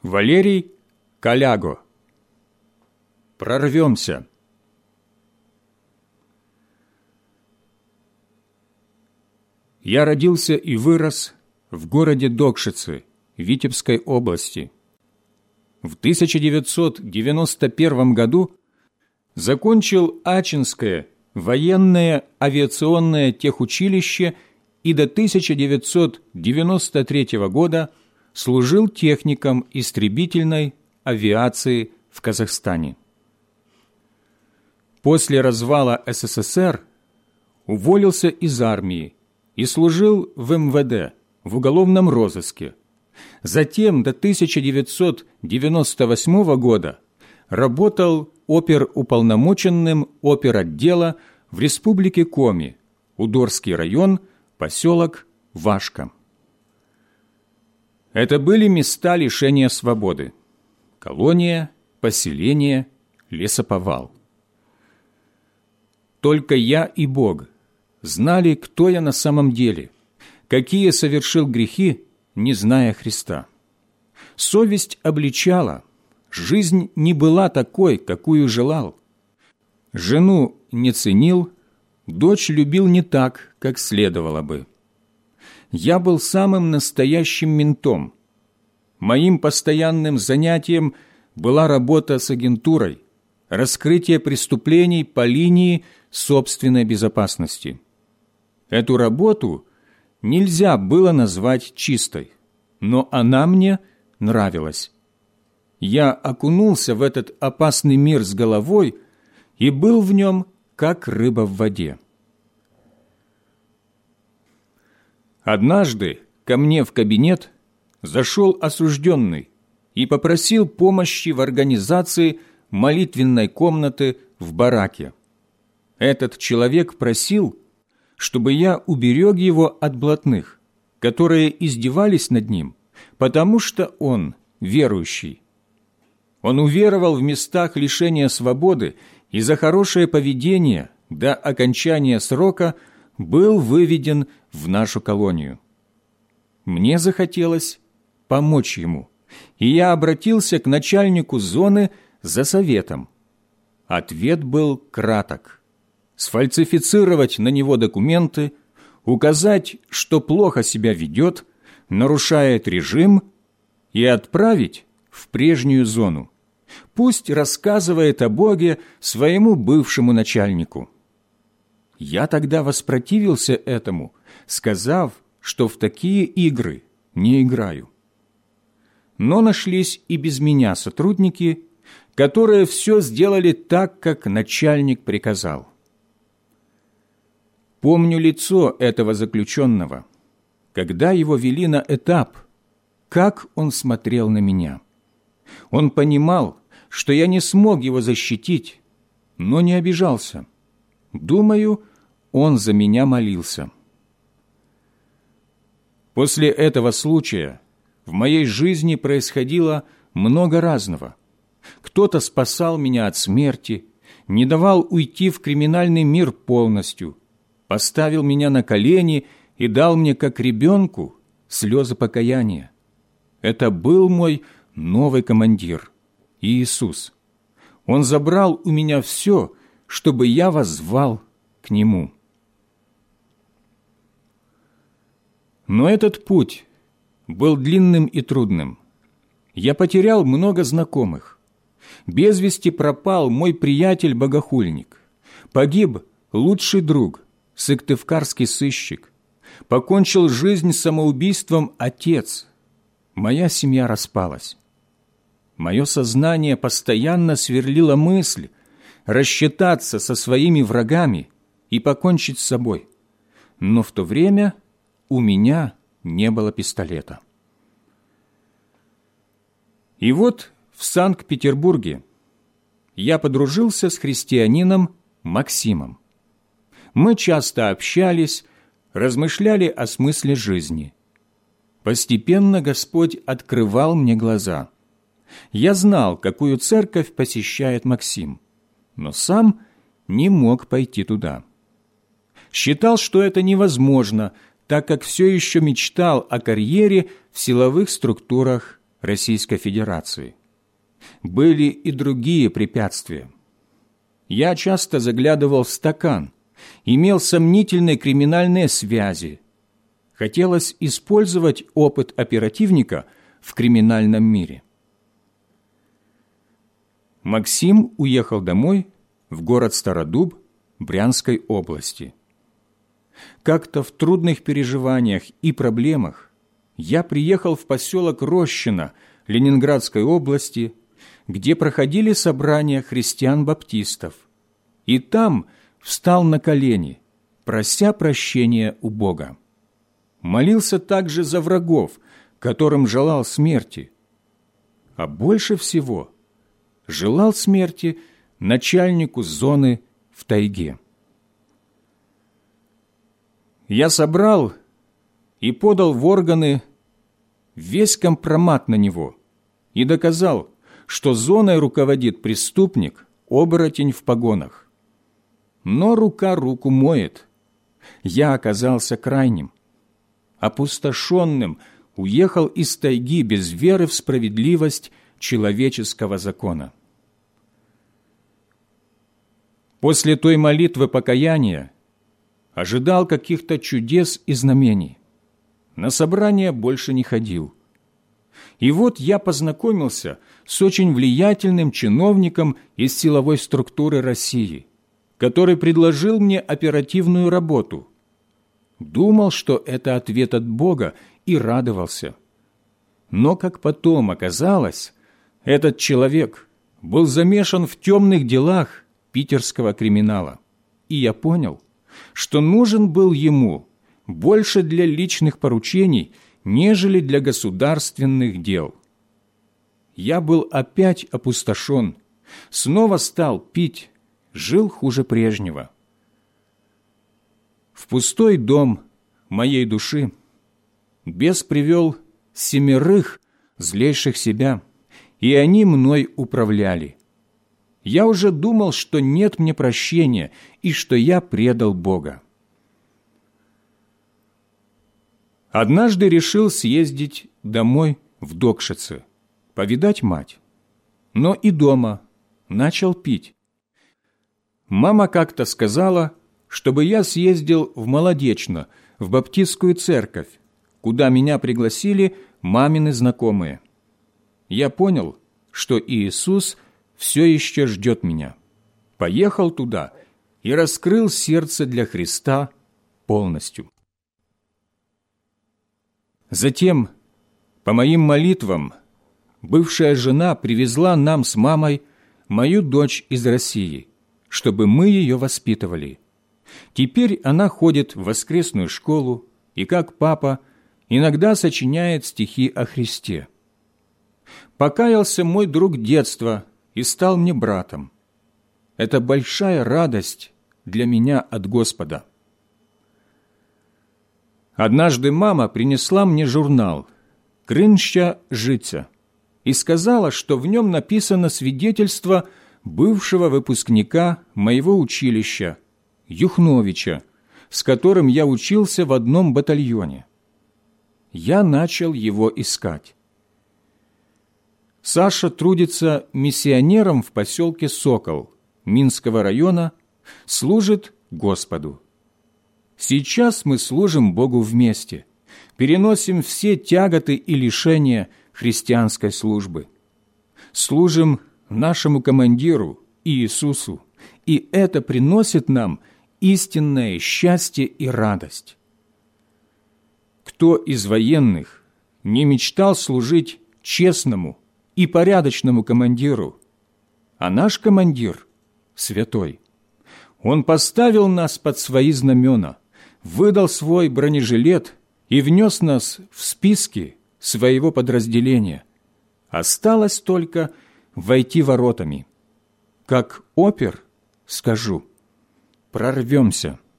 Валерий Коляго. Прорвемся. Я родился и вырос в городе Докшицы Витебской области. В 1991 году закончил Ачинское военное авиационное техучилище и до 1993 года служил техником истребительной авиации в Казахстане. После развала СССР уволился из армии и служил в МВД, в уголовном розыске. Затем до 1998 года работал оперуполномоченным оперотдела в Республике Коми, Удорский район, поселок Вашка. Это были места лишения свободы: колония, поселение, лесоповал. Только я и Бог знали, кто я на самом деле, какие совершил грехи, не зная Христа. Совесть обличала, жизнь не была такой, какую желал. Жену не ценил, дочь любил не так, как следовало бы. Я был самым настоящим ментом. Моим постоянным занятием была работа с агентурой, раскрытие преступлений по линии собственной безопасности. Эту работу нельзя было назвать чистой, но она мне нравилась. Я окунулся в этот опасный мир с головой и был в нем, как рыба в воде. Однажды ко мне в кабинет зашел осужденный и попросил помощи в организации молитвенной комнаты в бараке. Этот человек просил, чтобы я уберег его от блатных, которые издевались над ним, потому что он верующий. Он уверовал в местах лишения свободы и за хорошее поведение до окончания срока был выведен в нашу колонию. Мне захотелось помочь ему, и я обратился к начальнику зоны за советом. Ответ был краток: сфальсифицировать на него документы, указать, что плохо себя ведет, нарушает режим, и отправить в прежнюю зону. Пусть рассказывает о Боге своему бывшему начальнику. Я тогда воспротивился этому, сказав, что в такие игры не играю. Но нашлись и без меня сотрудники, которые все сделали так, как начальник приказал. Помню лицо этого заключенного, когда его вели на этап, как он смотрел на меня. Он понимал, что я не смог его защитить, но не обижался. Думаю, он за меня молился. После этого случая в моей жизни происходило много разного. Кто-то спасал меня от смерти, не давал уйти в криминальный мир полностью, поставил меня на колени и дал мне, как ребенку, слезы покаяния. Это был мой новый командир, Иисус. Он забрал у меня все, чтобы я воззвал к Нему. Но этот путь был длинным и трудным. Я потерял много знакомых. Без вести пропал мой приятель-богохульник. Погиб лучший друг, сыктывкарский сыщик. Покончил жизнь самоубийством отец. Моя семья распалась. Мое сознание постоянно сверлило мысль рассчитаться со своими врагами и покончить с собой. Но в то время у меня не было пистолета. И вот в Санкт-Петербурге я подружился с христианином Максимом. Мы часто общались, размышляли о смысле жизни. Постепенно Господь открывал мне глаза. Я знал, какую церковь посещает Максим, но сам не мог пойти туда. Считал, что это невозможно, так как все еще мечтал о карьере в силовых структурах Российской Федерации. Были и другие препятствия. Я часто заглядывал в стакан, имел сомнительные криминальные связи. Хотелось использовать опыт оперативника в криминальном мире. Максим уехал домой в город Стародуб Брянской области. Как-то в трудных переживаниях и проблемах я приехал в поселок Рощино Ленинградской области, где проходили собрания христиан-баптистов, и там встал на колени, прося прощения у Бога. Молился также за врагов, которым желал смерти, а больше всего желал смерти начальнику зоны в тайге. Я собрал и подал в органы весь компромат на него и доказал, что зоной руководит преступник, оборотень в погонах. Но рука руку моет. Я оказался крайним. Опустошенным уехал из тайги без веры в справедливость человеческого закона. После той молитвы покаяния ожидал каких-то чудес и знамений. На собрания больше не ходил. И вот я познакомился с очень влиятельным чиновником из силовой структуры России, который предложил мне оперативную работу. Думал, что это ответ от Бога, и радовался. Но, как потом оказалось, этот человек был замешан в темных делах питерского криминала. И я понял, что нужен был ему больше для личных поручений, нежели для государственных дел. Я был опять опустошен, снова стал пить, жил хуже прежнего. В пустой дом моей души бес привел 7 злейших себя, и они мной управляли. Я уже думал, что нет мне прощения и что я предал Бога. Однажды решил съездить домой в Докшице, повидать мать. Но и дома начал пить. Мама как-то сказала, чтобы я съездил в Молодечно, в баптистскую церковь, куда меня пригласили мамины знакомые. Я понял, что Иисус все еще ждет меня. Поехал туда и раскрыл сердце для Христа полностью. Затем, по моим молитвам, бывшая жена привезла нам с мамой мою дочь из России, чтобы мы ее воспитывали. Теперь она ходит в воскресную школу и, как папа, иногда сочиняет стихи о Христе. Покаялся мой друг детства и стал мне братом. Это большая радость для меня от Господа. Однажды мама принесла мне журнал «Кринща життя» и сказала, что в нем написано свидетельство бывшего выпускника моего училища, Юхновича, с которым я учился в одном батальоне. Я начал его искать. Саша трудится миссионером в поселке Сокол Минского района, служит Господу. Сейчас мы служим Богу вместе, переносим все тяготы и лишения христианской службы. Служим нашему командиру Иисусу, и это приносит нам истинное счастье и радость. Кто из военных не мечтал служить честному и порядочному командиру? А наш командир святой. Он поставил нас под свои знамена, выдал свой бронежилет и внес нас в списки своего подразделения. Осталось только войти воротами. Как опер скажу: прорвемся.